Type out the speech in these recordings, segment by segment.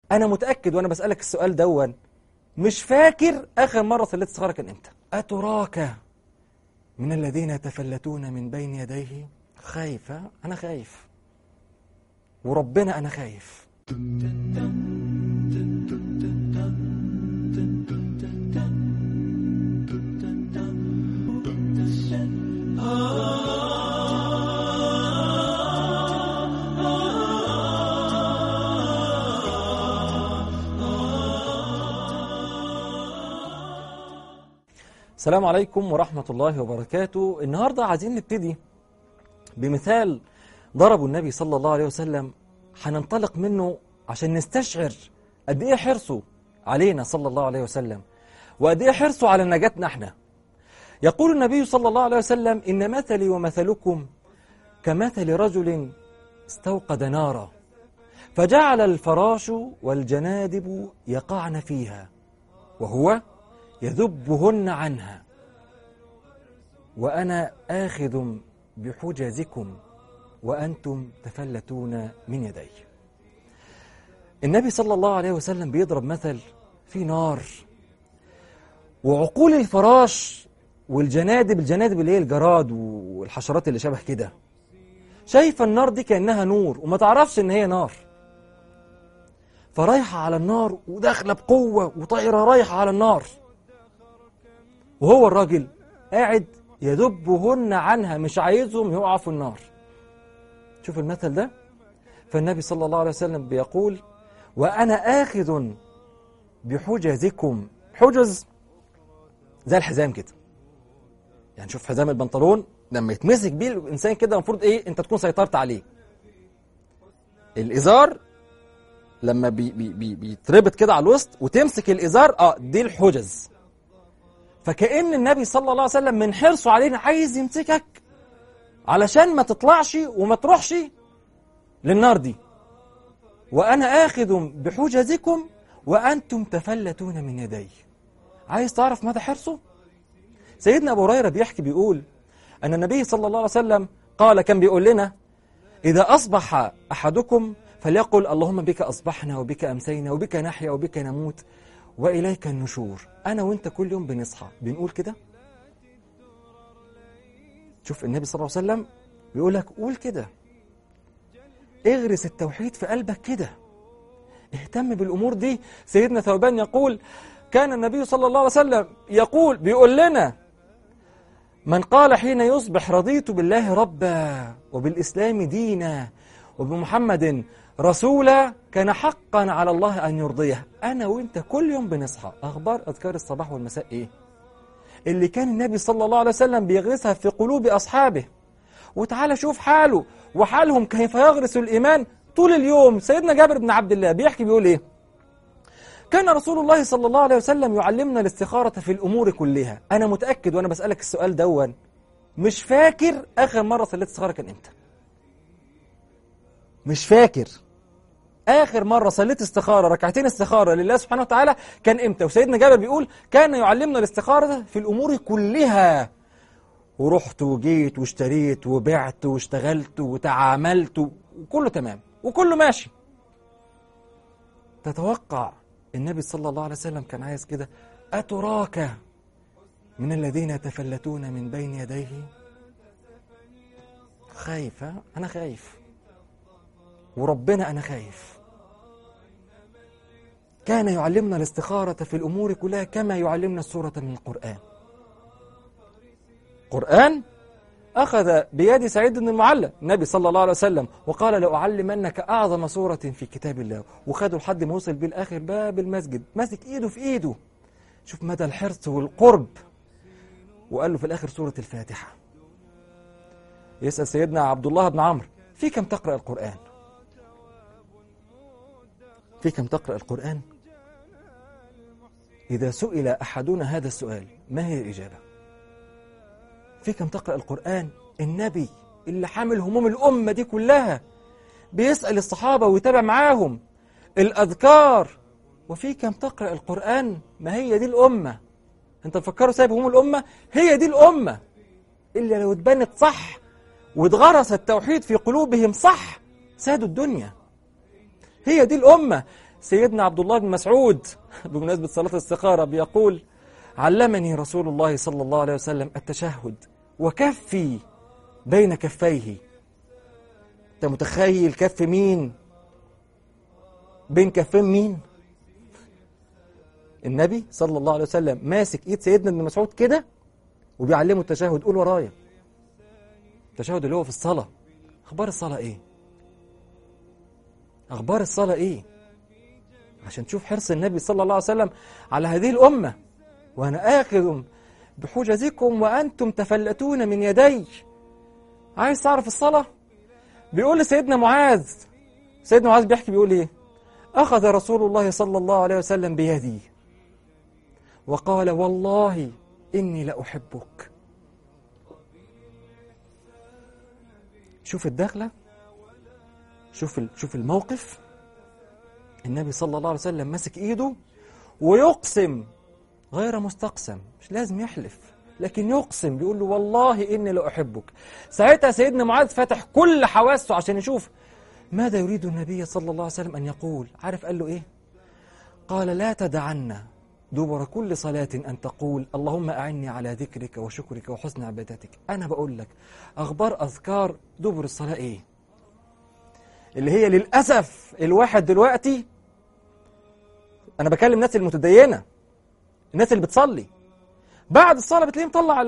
أنا متأكد وأنا بسألك السؤال دون مش فاكر آخر مرة صليت استخارة كان إمتى. أتراك من الذين يتفلتون من بين يديه؟ خايف؟ أنا خايف، وربنا أنا خايف. السلام عليكم ورحمة الله وبركاته. النهاردة عايزين نبتدي بمثال ضربه النبي صلى الله عليه وسلم، هننطلق منه عشان نستشعر قد ايه حرصه علينا صلى الله عليه وسلم، وقد ايه حرصه على نجاتنا احنا. يقول النبي صلى الله عليه وسلم: إن مثلي ومثلكم كمثل رجل استوقد نارا فجعل الفراش والجنادب يقعن فيها وهو يذبهن عنها وأنا آخذ بحجزكم وأنتم تفلتون من يدي. النبي صلى الله عليه وسلم بيضرب مثل في نار، وعقول الفراش والجنادب، الجنادب اللي هي الجراد والحشرات اللي شبه كده، شايفة النار دي كأنها نور وما تعرفش إن هي نار، فرايحة على النار وداخلة بقوة وطائرة رايحة على النار، وهو الراجل قاعد يذبهن عنها، مش عايزهم يقعوا في النار. شوف المثل ده. فالنبي صلى الله عليه وسلم بيقول: وأنا آخذ بحجزكم. حجز زي الحزام كده، يعني شوف حزام البنطلون لما يتمسك بيه الإنسان كده المفروض إيه؟ أنت تكون سيطرت عليه. الإزار لما بيتربط كده على الوسط وتمسك الإزار، دي الحجز. فكأن النبي صلى الله عليه وسلم من حرصه علينا عايز يمسكك علشان ما تطلعش وما تروحش للنار دي. وأنا آخذ بحجزكم وأنتم تفلتون من يدي. عايز تعرف مدى حرصه؟ سيدنا أبو هريرة بيحكي بيقول أن النبي صلى الله عليه وسلم قال، كان بيقول لنا: إذا أصبح أحدكم فليقل اللهم بك أصبحنا وبك أمسينا وبك نحيا وبك نموت وإليك النشور. أنا وإنت كل يوم بنصحى بنقول كده. شوف النبي صلى الله عليه وسلم بيقول لك قول كده، اغرس التوحيد في قلبك كده، اهتم بالأمور دي. سيدنا ثوبان يقول: كان النبي صلى الله عليه وسلم بيقول لنا: من قال حين يصبح رضيت بالله ربا وبالإسلام دينا وبمحمد رسولا كان حقا على الله أن يرضيه. أنا وإنت كل يوم بنصحى، أخبار أذكار الصباح والمساء إيه؟ اللي كان النبي صلى الله عليه وسلم بيغرسها في قلوب أصحابه. وتعالى شوف حاله وحالهم كيف يغرس الإيمان طول اليوم. سيدنا جابر بن عبد الله بيحكي بيقول إيه؟ كان رسول الله صلى الله عليه وسلم يعلمنا الاستخارة في الأمور كلها. أنا متأكد وأنا بسألك السؤال دون مش فاكر آخر مرة صليت استخارة كان إمتى. مش فاكر آخر مرة صليت استخارة ركعتين استخارة لله سبحانه وتعالى كان إمتى. وسيدنا جابر بيقول: كان يعلمنا الاستخارة في الأمور كلها، ورحت وجيت واشتريت وبعت واشتغلت وتعاملت وكله تمام وكله ماشي. تتوقع النبي صلى الله عليه وسلم كان عايز كده؟ أتراك من الذين يتفلتون من بين يديه؟ خايف؟ أنا خايف، وربنا أنا خايف. كان يعلمنا الاستخارة في الأمور كلها كما يعلمنا السورة من القرآن. قرآن أخذ بيد سعيد بن المعلى النبي صلى الله عليه وسلم وقال: لأعلمنك أعظم سورة في كتاب الله، وخده لحد ما وصل بالآخر باب المسجد، ماسك إيده في إيده. شوف مدى الحرص والقرب. وقال له في الآخر سورة الفاتحة. يسأل سيدنا عبد الله بن عمرو: في كم تقرأ القرآن؟ في كم تقرأ القرآن؟ إذا سئل أحدنا هذا السؤال ما هي الإجابة؟ في كم تقرأ القرآن؟ النبي اللي حامل هموم الأمة دي كلها بيسأل الصحابة ويتابع معاهم الأذكار. وفي كم تقرأ القرآن؟ ما هي دي الأمة. أنت تفكروا سايب هموم الأمة؟ هي دي الأمة اللي لو اتبنت صح واتغرس التوحيد في قلوبهم صح سادوا الدنيا. هي دي الأمة سيدنا عبد الله بن مسعود بمناسبة صلاة الاستخارة بيقول: علمني رسول الله صلى الله عليه وسلم التشهد وكفي بين كفيه. انت متخيل كف مين بين كفين مين؟ النبي صلى الله عليه وسلم ماسك ايد سيدنا ابن مسعود كده وبيعلمه التشهد. قول ورايا: التشهد اللي هو في الصلاة. اخبار الصلاة ايه؟ اخبار الصلاة ايه؟ عشان تشوف حرص النبي صلى الله عليه وسلم على هذه الأمة. وأنا آخذ بحجزكم وأنتم تفلتون من يدي. عايز تعرف الصلاة؟ بيقول لسيدنا معاذ، سيدنا معاذ بيحكي بيقول إيه؟ أخذ رسول الله صلى الله عليه وسلم بيدي وقال: والله إني لأحبك. شوف الدخلة، شوف الموقف. النبي صلى الله عليه وسلم ماسك ايده ويقسم غير مستقسم، مش لازم يحلف لكن يقسم، بيقول له: والله إني لأحبك. ساعتها سيدنا معاذ فتح كل حواسه عشان يشوف ماذا يريد النبي صلى الله عليه وسلم أن يقول. عارف قال له إيه؟ قال: لا تدعنا دبر كل صلاة أن تقول اللهم أعني على ذكرك وشكرك وحسن عبادتك. أنا بقول لك أخبار أذكار دبر الصلاة إيه؟ اللي هي للأسف الواحد دلوقتي، أنا بكلم الناس المتدينة، الناس اللي بتصلي بعد الصلاة بتلاقيه مطلع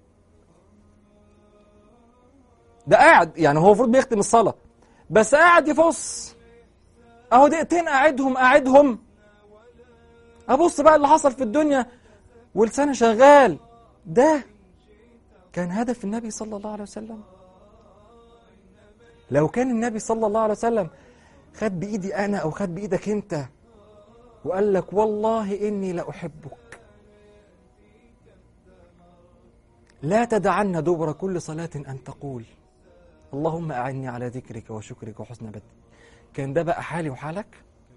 ده قاعد، يعني هو المفروض بيختم الصلاة بس قاعد يفص أهو دقيقتين قاعدهم أبص بقى اللي حصل في الدنيا ولسانه شغال. ده كان هدف النبي صلى الله عليه وسلم. لو كان النبي صلى الله عليه وسلم خد بإيدي أنا أو خد بإيدك أنت وقال لك والله إني لأحبك، لا تدعنا دبر كل صلاة أن تقول اللهم أعني على ذكرك وشكرك وحسن عبادتك، كان ده بقى حالي وحالك؟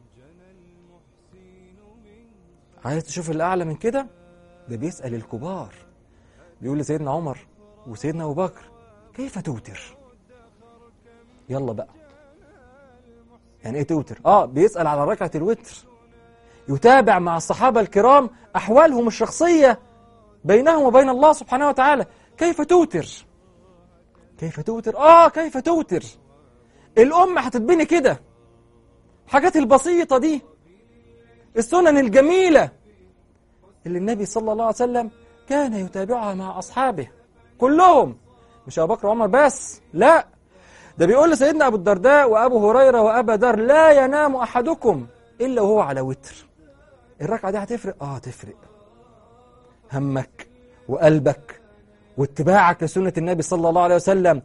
عايز تشوف الأعلى من كده؟ ده بيسأل الكبار، بيقول لسيدنا عمر وسيدنا أبو بكر: كيف توتر؟ يلا بقى، يعني ايه توتر؟ بيسأل على ركعة الوتر، يتابع مع الصحابة الكرام أحوالهم الشخصية بينهم وبين الله سبحانه وتعالى. كيف توتر؟ كيف توتر؟ كيف توتر؟ الأمة هتتبني كده، الحاجات البسيطة دي، السنن الجميلة اللي النبي صلى الله عليه وسلم كان يتابعها مع أصحابه كلهم، مش أبو بكر وعمر بس، لا، ده بيقول لسيدنا أبو الدرداء وأبو هريرة وأبا ذر: لا ينام أحدكم إلا وهو على وتر. الركعة دي هتفرق؟ تفرق. همك وقلبك واتباعك لسنة النبي صلى الله عليه وسلم،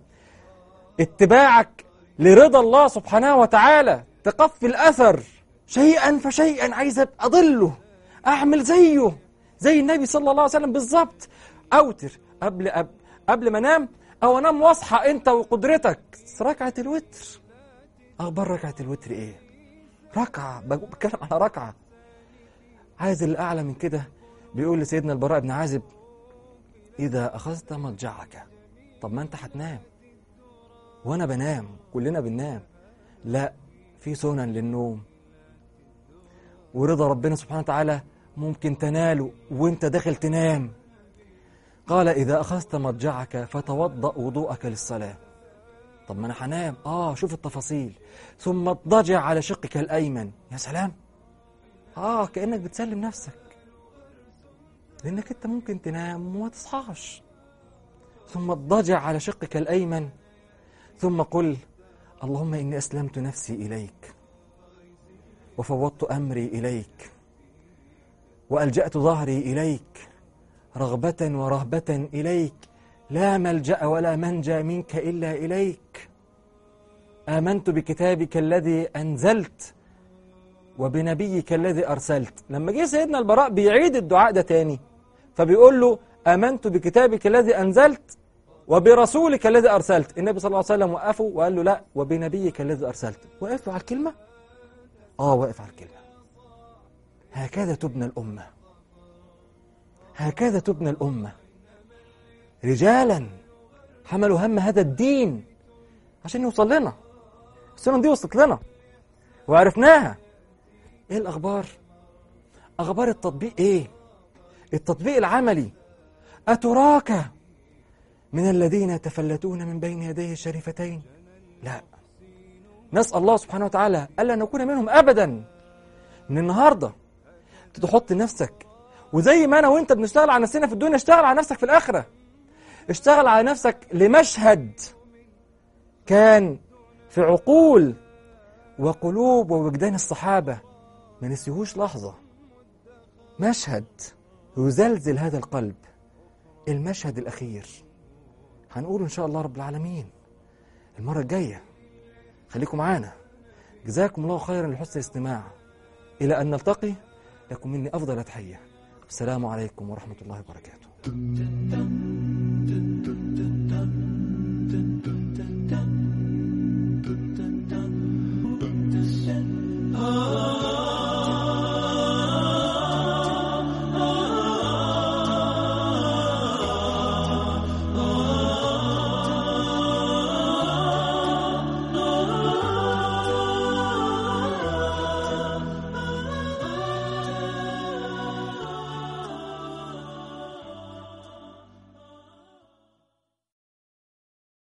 اتباعك لرضا الله سبحانه وتعالى، تقفي الأثر شيئا فشيئا، عايز أضله، أعمل زي النبي صلى الله عليه وسلم بالظبط. أوتر قبل ما أنام أو أنام واصحى أنت وقدرتك. ركعة الوتر، أخبار ركعة الوتر إيه؟ ركعة، بتكلم على ركعة. عايز الأعلى من كده؟ بيقول لسيدنا البراء بن عازب: إذا أخذت مضجعك. طب ما أنت هتنام وأنا بنام، كلنا بننام. لا، في سنن للنوم، ورضا ربنا سبحانه وتعالى ممكن تناله وانت داخل تنام. قال: إذا أخذت مضجعك فتوضأ وضوءك للصلاة. طب ما أنا هنام، شوف التفاصيل. ثم اضطجع على شقك الأيمن. يا سلام، كأنك بتسلم نفسك، لأنك أنت ممكن تنام وما تصحاش. ثم اضطجع على شقك الأيمن، ثم قل: اللهم إني أسلمت نفسي إليك وفوضت أمري إليك وألجأت ظهري إليك رغبة ورهبة إليك، لا ملجأ ولا منجى منك إلا إليك. آمنت بكتابك الذي أنزلت وبنبيك الذي أرسلت. لما جه سيدنا البراء بيعيد الدعاء ده تاني، فبيقول له: آمنت بكتابك الذي أنزلت وبرسولك الذي أرسلت. النبي صلى الله عليه وسلم وقفه وقال له: لا، وبنبيك الذي أرسلت. وقف على الكلمة؟ واقف على الكلمة. هكذا تبنى الأمة، هكذا تبنى الأمة. رجالا حملوا هم هذا الدين عشان يوصل لنا. السنة دي وصلت لنا وعرفناها. إيه الأخبار؟ أخبار التطبيق إيه؟ التطبيق العملي. أتراك من الذين يتفلتون من بين يديه الشريفتين؟ لا. نسأل الله سبحانه وتعالى ألا نكون منهم أبدا. من النهاردة تحط نفسك، وزي ما أنا وإنت بنشتغل على نفسنا في الدنيا، اشتغل على نفسك في الآخرة. اشتغل على نفسك لمشهد كان في عقول وقلوب ووجدان الصحابة ما نسيهوش لحظة. مشهد يزلزل هذا القلب، المشهد الأخير. هنقول إن شاء الله رب العالمين المرة الجاية. خليكم معانا. جزاكم الله خيرا لحسن الاستماع. إلى أن نلتقي، لكم مني أفضل تحية. السلام عليكم ورحمة الله وبركاته.